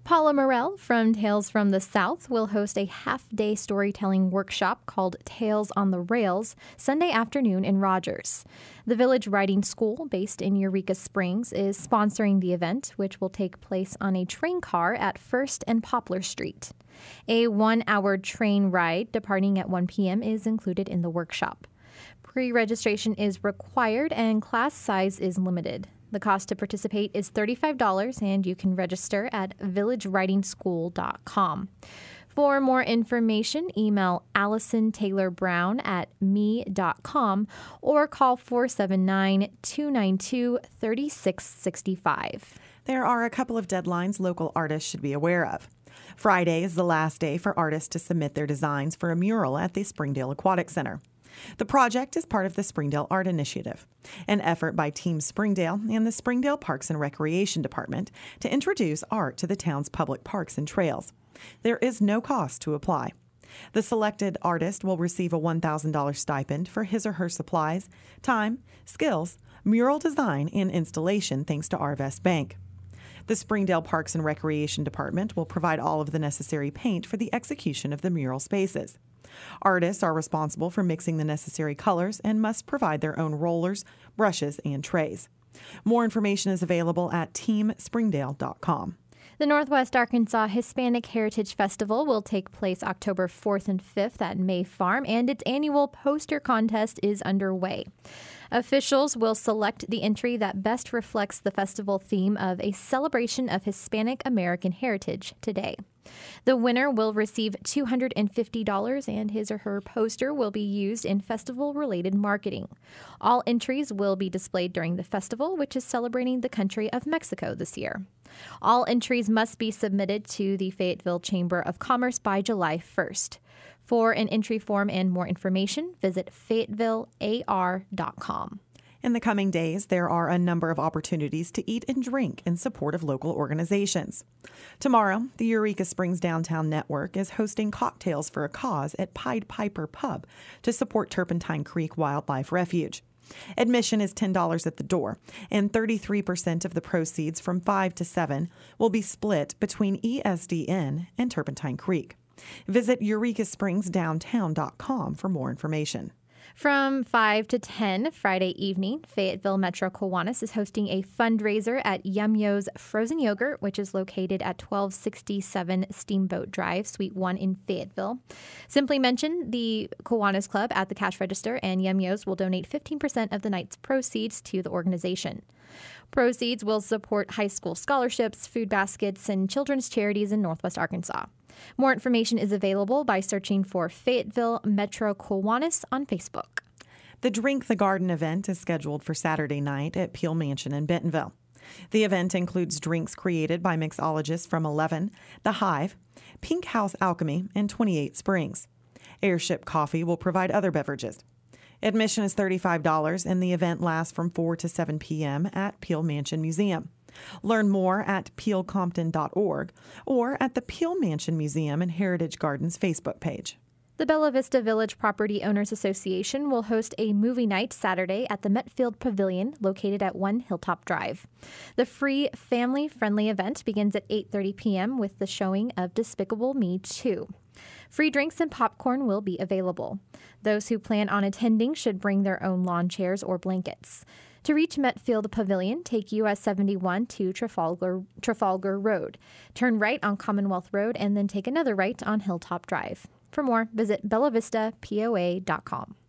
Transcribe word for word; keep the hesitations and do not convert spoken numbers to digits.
Paula Morell from Tales from the South will host a half-day storytelling workshop called Tales on the Rails Sunday afternoon in Rogers. The Village Writing School, based in Eureka Springs, is sponsoring the event, which will take place on a train car at First and Poplar Street. A one-hour train ride departing at one p.m. is included in the workshop. Pre-registration is required and class size is limited. The cost to participate is thirty-five dollars, and you can register at village writing school dot com. For more information, email Allison Taylor Brown at me dot com or call four seven nine, two nine two, three six six five. There are a couple of deadlines local artists should be aware of. Friday is the last day for artists to submit their designs for a mural at the Springdale Aquatic Center. The project is part of the Springdale Art Initiative, an effort by Team Springdale and the Springdale Parks and Recreation Department to introduce art to the town's public parks and trails. There is no cost to apply. The selected artist will receive a one thousand dollars stipend for his or her supplies, time, skills, mural design, and installation thanks to Arvest Bank. The Springdale Parks and Recreation Department will provide all of the necessary paint for the execution of the mural spaces. Artists are responsible for mixing the necessary colors and must provide their own rollers, brushes, and trays. More information is available at team springdale dot com. The Northwest Arkansas Hispanic Heritage Festival will take place October fourth and fifth at May Farm, and its annual poster contest is underway. Officials will select the entry that best reflects the festival theme of a celebration of Hispanic American heritage today. The winner will receive two hundred fifty dollars, and his or her poster will be used in festival-related marketing. All entries will be displayed during the festival, which is celebrating the country of Mexico this year. All entries must be submitted to the Fayetteville Chamber of Commerce by July first. For an entry form and more information, visit fayetteville a r dot com. In the coming days, there are a number of opportunities to eat and drink in support of local organizations. Tomorrow, the Eureka Springs Downtown Network is hosting Cocktails for a Cause at Pied Piper Pub to support Turpentine Creek Wildlife Refuge. Admission is ten dollars at the door, and thirty-three percent of the proceeds from five to seven will be split between E S D N and Turpentine Creek. Visit eureka springs downtown dot com for more information. From five to ten Friday evening, Fayetteville Metro Kiwanis is hosting a fundraiser at Yum Yo's Frozen Yogurt, which is located at twelve sixty-seven Steamboat Drive, Suite one in Fayetteville. Simply mention the Kiwanis Club at the cash register, and Yum Yo's will donate fifteen percent of the night's proceeds to the organization. Proceeds will support high school scholarships, food baskets, and children's charities in Northwest Arkansas. More information is available by searching for Fayetteville Metro Kiwanis on Facebook. The Drink the Garden event is scheduled for Saturday night at Peel Mansion in Bentonville. The event includes drinks created by mixologists from Eleven, The Hive, Pink House Alchemy, and twenty-eight Springs. Airship Coffee will provide other beverages. Admission is thirty-five dollars, and the event lasts from four to seven p.m. at Peel Mansion Museum. Learn more at peel compton dot org or at the Peel Mansion Museum and Heritage Gardens Facebook page. The Bella Vista Village Property Owners Association will host a movie night Saturday at the Metfield Pavilion located at one Hilltop Drive. The free family-friendly event begins at eight thirty p.m. with the showing of Despicable Me two. Free drinks and popcorn will be available. Those who plan on attending should bring their own lawn chairs or blankets. To reach Metfield Pavilion, take U S seventy-one to Trafalgar, Trafalgar Road. Turn right on Commonwealth Road and then take another right on Hilltop Drive. For more, visit bella vista p o a dot com.